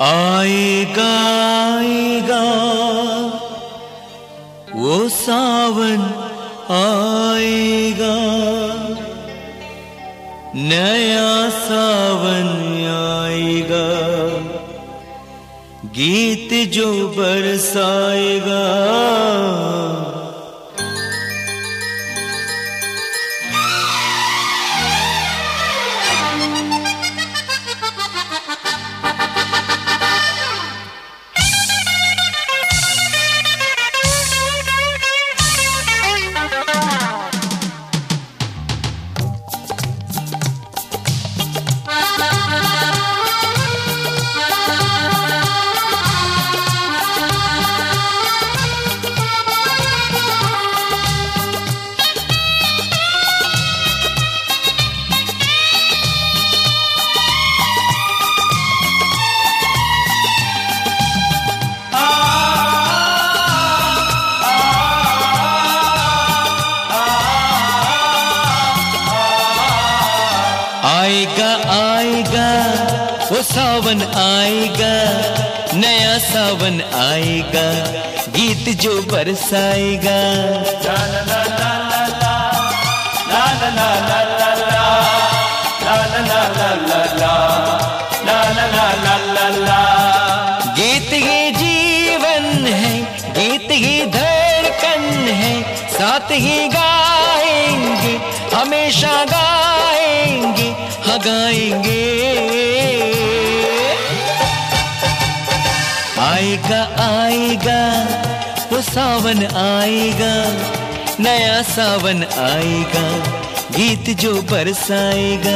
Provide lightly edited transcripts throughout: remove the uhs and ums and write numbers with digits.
आएगा आएगा वो सावन आएगा, नया सावन आएगा, गीत जो बरसाएगा। आएगा आएगा वो सावन आएगा, नया सावन आएगा, गीत जो बरसाएगा। ला ला ला ला ला ला ला ला ला ला ला ला ला ला ला ला ला ला। गीत ही जीवन है, गीत ही धड़कन है, साथ ही गाएंगे, हमेशा गाएंगे, गाएंगे। आएगा आएगा वो सावन आएगा, नया सावन आएगा, गीत जो बरसाएगा।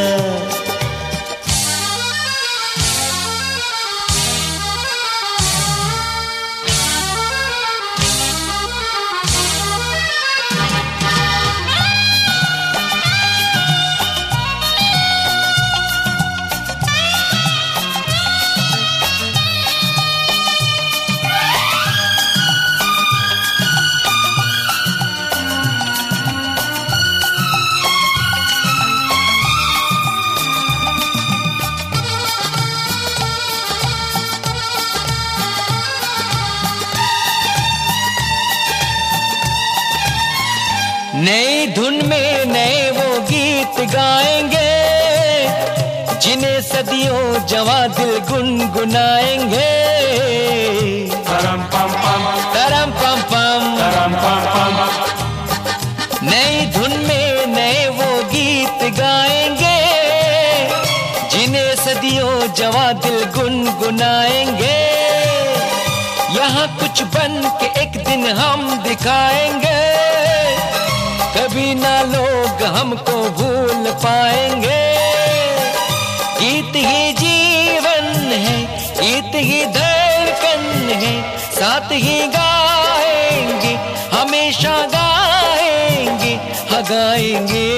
नई धुन में नए वो गीत गाएंगे, जिन्हें सदियों जवां दिल गुनगुनाएंगे। तरम पम पम तरम पम पम तरम पम पम। नई धुन में नए वो गीत गाएंगे, जिन्हें सदियों जवां दिल गुनगुनाएंगे। यहाँ कुछ बन के एक दिन हम दिखाएंगे, कभी ना लोग हमको भूल पाएंगे। गीत ही जीवन है, गीत ही धड़कन है, साथ ही गाएंगे, हमेशा गाएंगे, गाएंगे।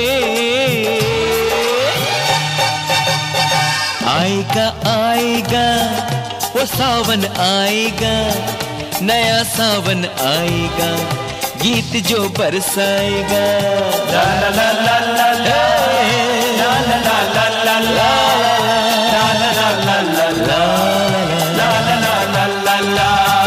आएगा आएगा वो सावन आएगा, नया सावन आएगा, गीत जो बरसाएगा। ला ला ला ला ला ला ला ला ला ला ला ला ला ला ला ला।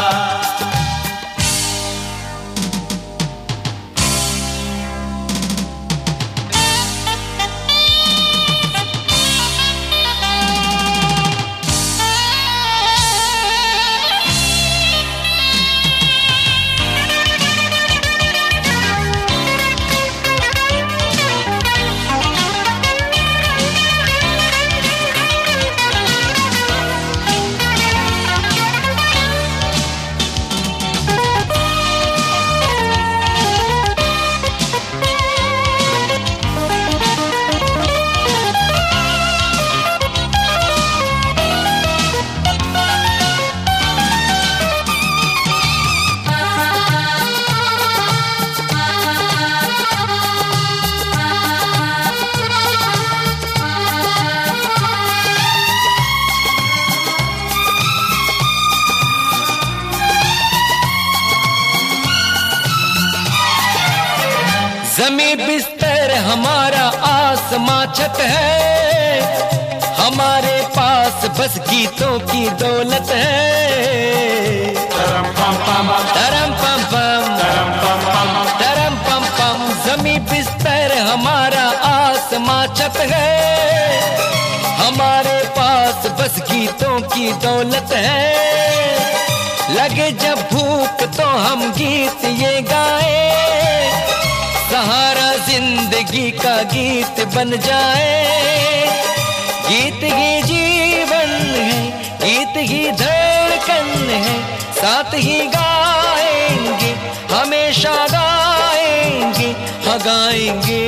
ज़मीं बिस्तर हमारा आसमां छत है, हमारे पास बस गीतों की दौलत है। तरम पम पम तरम पम पम तरम पम पम तरम पम पम, जमी बिस्तर हमारा आसमां छत है। हमारे पास बस गीतों की दौलत है। लगे जब भूख तो हम गीत ये गाए, सहारा जिंदगी का गीत बन जाए। गीत ही जीवन है, गीत ही धड़कन है, साथ ही गाएंगे, हमेशा गाएंगे, हाँ गाएंगे।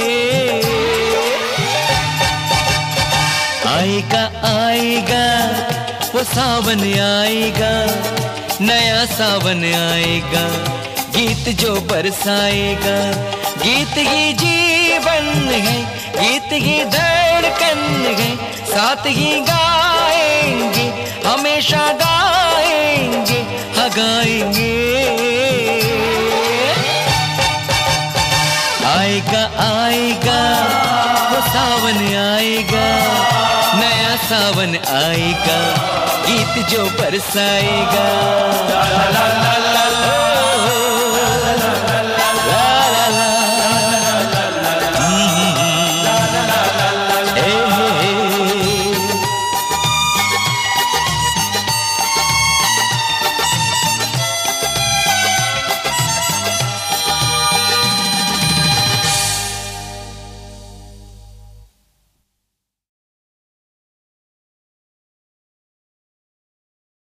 आएगा आएगा वो सावन आएगा, नया सावन आएगा, गीत जो बरसाएगा। गीत ही जीवन है, गीत ही धड़कन है, साथ ही गाएंगे, हमेशा गाएंगे, हाँ गाएंगे। आएगा आएगा वो सावन आएगा, नया सावन आएगा, गीत जो बरसाएगा। ला ला ला ला